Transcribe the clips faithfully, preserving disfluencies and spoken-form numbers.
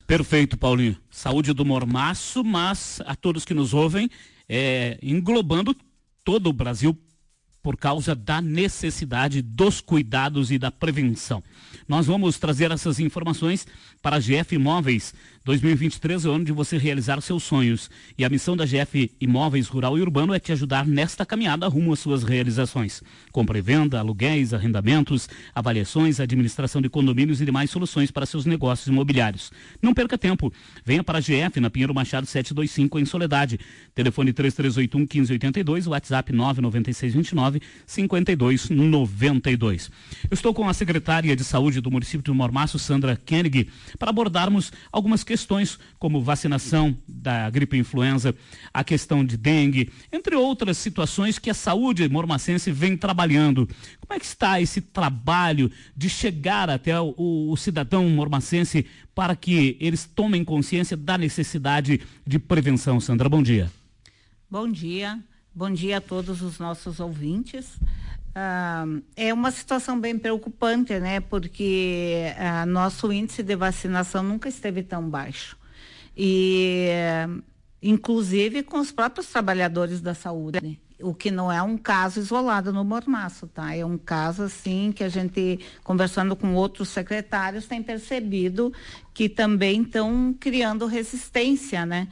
Perfeito, Paulinho. Saúde do mormaço, mas a todos que nos ouvem, é, englobando todo o Brasil por causa da necessidade dos cuidados e da prevenção. Nós vamos trazer essas informações para a G F Imóveis. dois mil e vinte e três é o ano de você realizar seus sonhos. E a missão da G F Imóveis Rural e Urbano é te ajudar nesta caminhada rumo às suas realizações. Compra e venda, aluguéis, arrendamentos, avaliações, administração de condomínios e demais soluções para seus negócios imobiliários. Não perca tempo. Venha para a G F na Pinheiro Machado setecentos e vinte e cinco em Soledade. Telefone três três oito um, um cinco oito dois, WhatsApp nove nove seis dois nove, cinco dois nove dois. Eu estou com a secretária de Saúde do município de Mormaço, Sandra Koenig, para abordarmos algumas questões como vacinação da gripe influenza, a questão de dengue, entre outras situações que a saúde mormacense vem trabalhando. Como é que está esse trabalho de chegar até o, o cidadão mormacense para que eles tomem consciência da necessidade de prevenção? Sandra, bom dia. Bom dia. Bom dia a todos os nossos ouvintes. Ah, é uma situação bem preocupante, né? Porque ah, nosso índice de vacinação nunca esteve tão baixo. E, inclusive, com os próprios trabalhadores da saúde, né? O que não é um caso isolado no Mormaço, tá? É um caso, assim, que a gente, conversando com outros secretários, tem percebido que também estão criando resistência, né?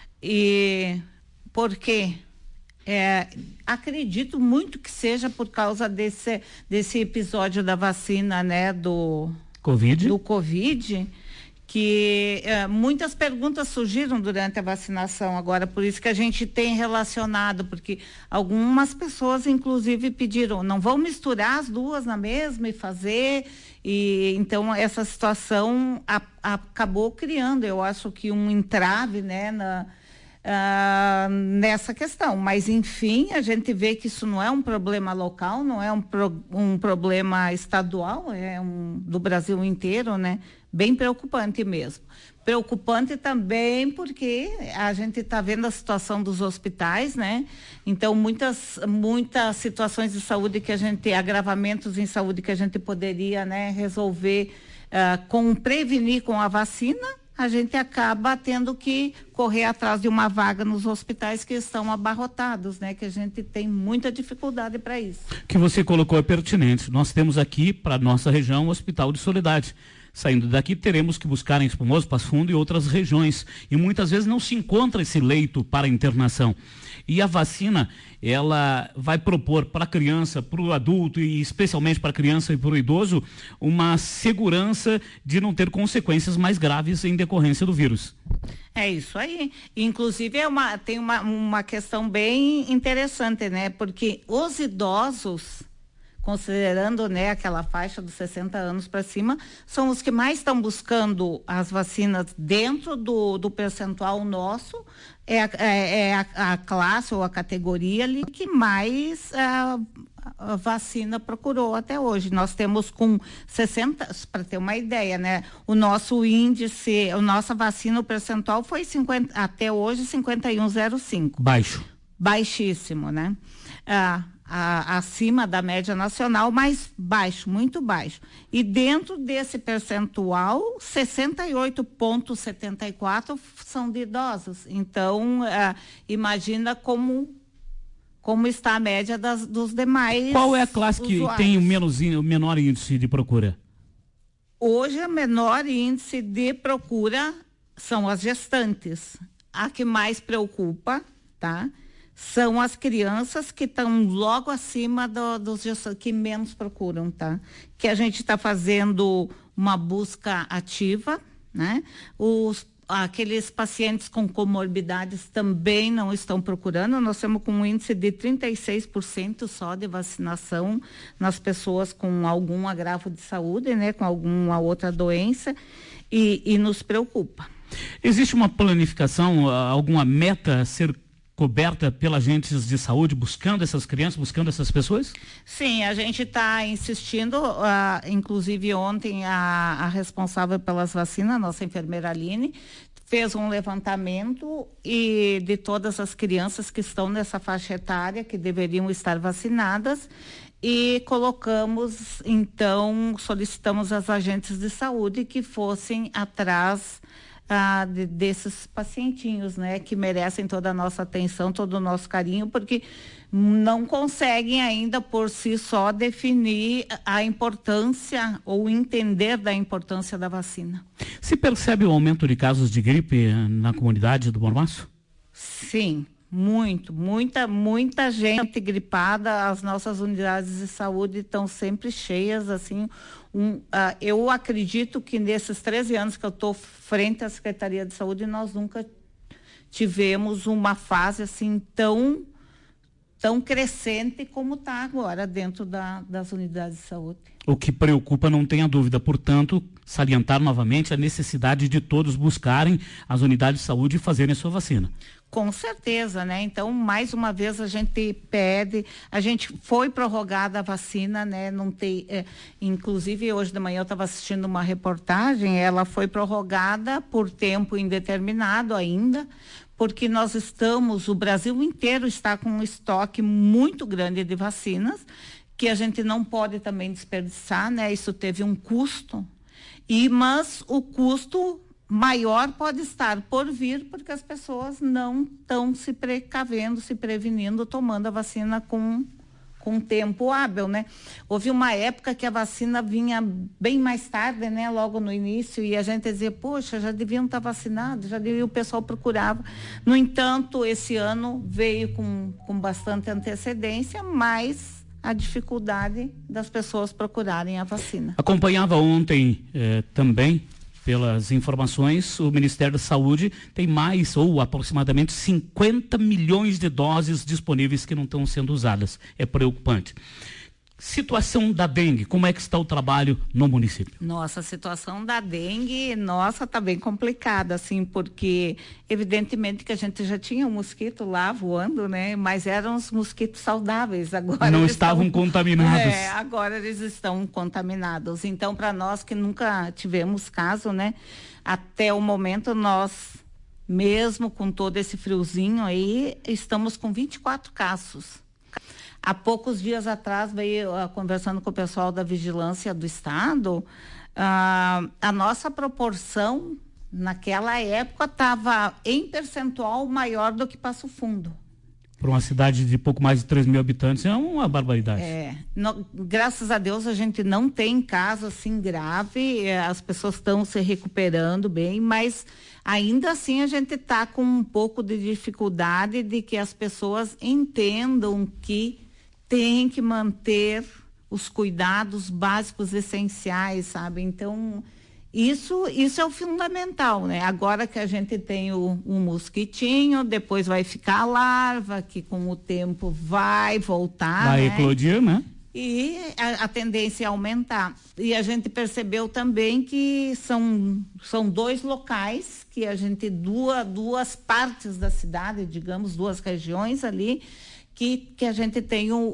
E por quê? É, acredito muito que seja por causa desse, desse episódio da vacina, né, do Covid, do COVID, que é, muitas perguntas surgiram durante a vacinação agora, por isso que a gente tem relacionado, porque algumas pessoas inclusive pediram, não vão misturar as duas na mesma e fazer, e então essa situação a, a, acabou criando, eu acho que um entrave, né, na Uh, nessa questão, mas enfim, a gente vê que isso não é um problema local, não é um, pro, um problema estadual, é um do Brasil inteiro, né? Bem preocupante mesmo. Preocupante também porque a gente está vendo a situação dos hospitais, né? Então, muitas, muitas situações de saúde que a gente, agravamentos em saúde que a gente poderia, né, resolver uh, com, prevenir com a vacina, a gente acaba tendo que correr atrás de uma vaga nos hospitais que estão abarrotados, né? Que a gente tem muita dificuldade para isso. O que você colocou é pertinente. Nós temos aqui, para nossa região, o Hospital de Soledade. Saindo daqui, teremos que buscar em Espumoso, Passo Fundo e outras regiões. E muitas vezes não se encontra esse leito para internação. E a vacina, ela vai propor para a criança, para o adulto e especialmente para a criança e para o idoso, uma segurança de não ter consequências mais graves em decorrência do vírus. É isso aí. Inclusive, é uma, tem uma, uma questão bem interessante, né? Porque os idosos, considerando, né, aquela faixa dos sessenta anos para cima, são os que mais estão buscando as vacinas dentro do, do percentual nosso, é, a, é, é a, a classe ou a categoria ali que mais a, a vacina procurou até hoje. Nós temos com sessenta, para ter uma ideia, né, o nosso índice, a nossa vacina, o percentual foi cinquenta, até hoje cinquenta e um vírgula zero cinco. Baixo. Baixíssimo, né? Ah, A, acima da média nacional, mas baixo, muito baixo. E dentro desse percentual, sessenta e oito vírgula setenta e quatro são de idosos. Então, uh, imagina como, como está a média das, dos demais. Qual é a classe usuários. Que tem o, menos, o menor índice de procura? Hoje, o menor índice de procura são as gestantes. A que mais preocupa, tá? São as crianças que estão logo acima do, dos que menos procuram, tá? Que a gente está fazendo uma busca ativa, né? Os, aqueles pacientes com comorbidades também não estão procurando. Nós estamos com um índice de trinta e seis por cento só de vacinação nas pessoas com algum agravo de saúde, né? Com alguma outra doença e, e nos preocupa. Existe uma planificação, alguma meta a ser coberta pelos agentes de saúde, buscando essas crianças, buscando essas pessoas? Sim, a gente está insistindo, uh, inclusive ontem a, a responsável pelas vacinas, nossa enfermeira Aline, fez um levantamento e de todas as crianças que estão nessa faixa etária, que deveriam estar vacinadas, e colocamos, então, solicitamos aos agentes de saúde que fossem atrás ah, de, desses pacientinhos, né, que merecem toda a nossa atenção, todo o nosso carinho, porque não conseguem ainda por si só definir a importância ou entender da importância da vacina. Se percebe o aumento de casos de gripe na comunidade do Mormaço? Sim. Muito, muita, muita gente gripada, as nossas unidades de saúde estão sempre cheias, assim, um, uh, eu acredito que nesses treze anos que eu estou frente à Secretaria de Saúde, nós nunca tivemos uma fase assim tão, tão crescente como está agora dentro da, das unidades de saúde. O que preocupa, não tenha dúvida, portanto, salientar novamente a necessidade de todos buscarem as unidades de saúde e fazerem a sua vacina. Com certeza, né? Então, mais uma vez a gente pede, a gente foi prorrogada a vacina, né? Não tem, é, inclusive hoje de manhã eu estava assistindo uma reportagem, ela foi prorrogada por tempo indeterminado ainda, porque nós estamos, o Brasil inteiro está com um estoque muito grande de vacinas, que a gente não pode também desperdiçar, né? Isso teve um custo, e, mas o custo maior pode estar por vir, porque as pessoas não estão se precavendo, se prevenindo, tomando a vacina com, com tempo hábil, né? Houve uma época que a vacina vinha bem mais tarde, né? Logo no início, e a gente dizia, poxa, já deviam estar vacinados, já devia, o pessoal procurava. No entanto, esse ano veio com, com bastante antecedência, mas a dificuldade das pessoas procurarem a vacina. Acompanhava ontem eh, também, pelas informações, o Ministério da Saúde tem mais ou aproximadamente cinquenta milhões de doses disponíveis que não estão sendo usadas. É preocupante. Situação da dengue, como é que está o trabalho no município? Nossa, a situação da dengue, nossa, está bem complicada, assim, porque evidentemente que a gente já tinha um mosquito lá voando, né? Mas eram os mosquitos saudáveis, agora não eles estavam estão, contaminados. É, agora eles estão contaminados. Então, para nós que nunca tivemos caso, né? Até o momento nós, mesmo com todo esse friozinho aí, estamos com vinte e quatro casos. Há poucos dias atrás, veio uh, conversando com o pessoal da Vigilância do Estado, uh, a nossa proporção, naquela época, estava em percentual maior do que Passo Fundo. Para uma cidade de pouco mais de três mil habitantes, é uma barbaridade. É, no, graças a Deus, a gente não tem caso assim grave, é, as pessoas estão se recuperando bem, mas ainda assim a gente está com um pouco de dificuldade de que as pessoas entendam que tem que manter os cuidados básicos essenciais, sabe? Então, isso, isso é o fundamental, né? Agora que a gente tem o, o mosquitinho, depois vai ficar a larva, que com o tempo vai voltar, vai né? eclodir, né? E a, a tendência é aumentar. E a gente percebeu também que são, são dois locais, que a gente, duas, duas partes da cidade, digamos, duas regiões ali, Que, que a gente tem o,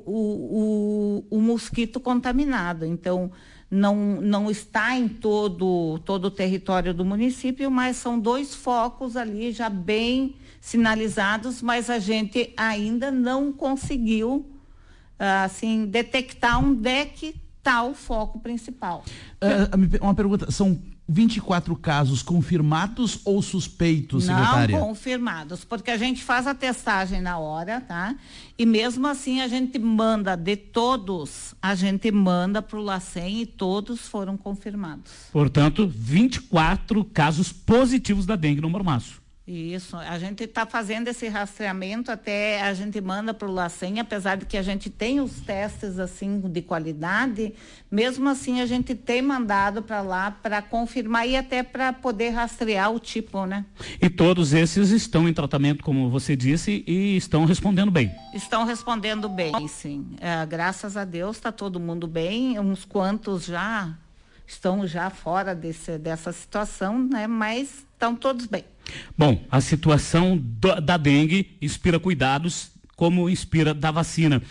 o, o, o mosquito contaminado. Então, não, não está em todo, todo o território do município, mas são dois focos ali já bem sinalizados, mas a gente ainda não conseguiu, assim, detectar onde é que está o foco principal. Uh, uma pergunta, são vinte e quatro casos confirmados ou suspeitos, secretária? Não confirmados, porque a gente faz a testagem na hora, tá? E mesmo assim a gente manda de todos, a gente manda para o LACEN e todos foram confirmados. Portanto, vinte e quatro casos positivos da dengue no Mormaço. Isso, a gente está fazendo esse rastreamento, até a gente manda para o LACEN, apesar de que a gente tem os testes assim de qualidade, mesmo assim a gente tem mandado para lá para confirmar e até para poder rastrear o tipo, né? E todos esses estão em tratamento, como você disse, e estão respondendo bem. Estão respondendo bem, sim. É, graças a Deus está todo mundo bem, uns quantos já estão já fora desse, dessa situação, né? Mas estão todos bem. Bom, a situação do, da dengue inspira cuidados, como inspira da vacina.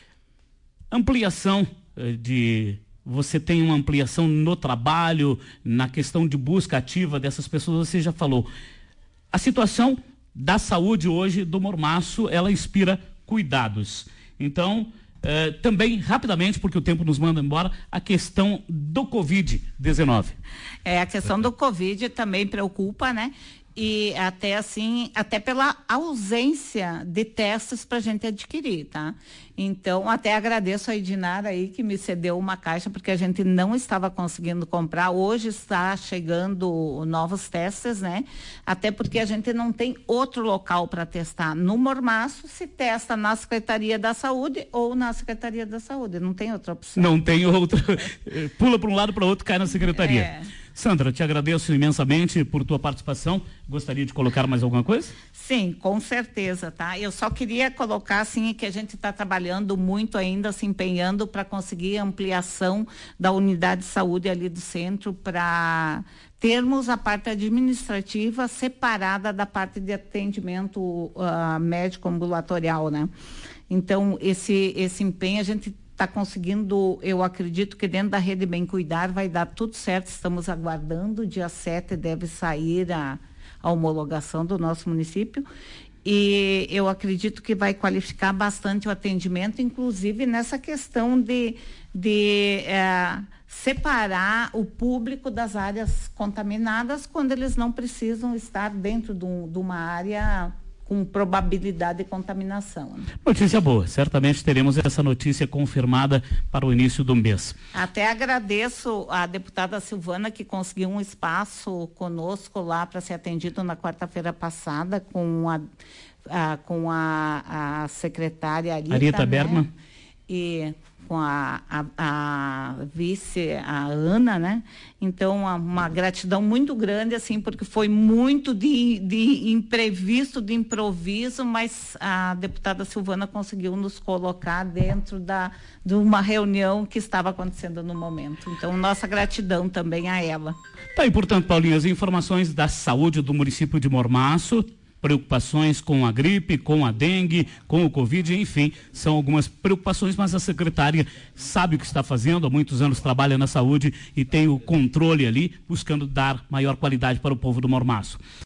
Ampliação eh, de... Você tem uma ampliação no trabalho, na questão de busca ativa dessas pessoas, você já falou. A situação da saúde hoje do Mormaço, ela inspira cuidados. Então, Uh, também, rapidamente, porque o tempo nos manda embora, a questão do covid dezenove. É, a questão do Covid também preocupa, né? E até assim, até pela ausência de testes para a gente adquirir, tá? Então, até agradeço a Edinara aí que me cedeu uma caixa, porque a gente não estava conseguindo comprar. Hoje está chegando novos testes, né? Até porque a gente não tem outro local para testar. No Mormaço se testa na Secretaria da Saúde ou na Secretaria da Saúde, não tem outra opção. Não tem outra. Pula para um lado, para o outro, cai na Secretaria. É. Sandra, te agradeço imensamente por tua participação. Gostaria de colocar mais alguma coisa? Sim, com certeza, tá? Eu só queria colocar, assim, que a gente está trabalhando muito ainda, se empenhando para conseguir ampliação da unidade de saúde ali do centro, para termos a parte administrativa separada da parte de atendimento uh, médico ambulatorial, né? Então, esse, esse empenho a gente está conseguindo, eu acredito que dentro da Rede Bem Cuidar vai dar tudo certo, estamos aguardando, dia sete deve sair a, a homologação do nosso município e eu acredito que vai qualificar bastante o atendimento, inclusive nessa questão de, de é, separar o público das áreas contaminadas quando eles não precisam estar dentro de, um, de uma área com probabilidade de contaminação. Notícia boa, certamente teremos essa notícia confirmada para o início do mês. Até agradeço a deputada Silvana que conseguiu um espaço conosco lá para ser atendido na quarta-feira passada com a, a, com a, a secretária Arita, Arita né? Bergman. E com a, a, a vice, a Ana, né? Então, uma, uma gratidão muito grande, assim, porque foi muito de, de imprevisto, de improviso, mas a deputada Silvana conseguiu nos colocar dentro da, de uma reunião que estava acontecendo no momento. Então, nossa gratidão também a ela. Tá aí, portanto, Paulinho, as informações da saúde do município de Mormaço, preocupações com a gripe, com a dengue, com o Covid, enfim, são algumas preocupações, mas a secretária sabe o que está fazendo, há muitos anos trabalha na saúde e tem o controle ali, buscando dar maior qualidade para o povo do Mormaço.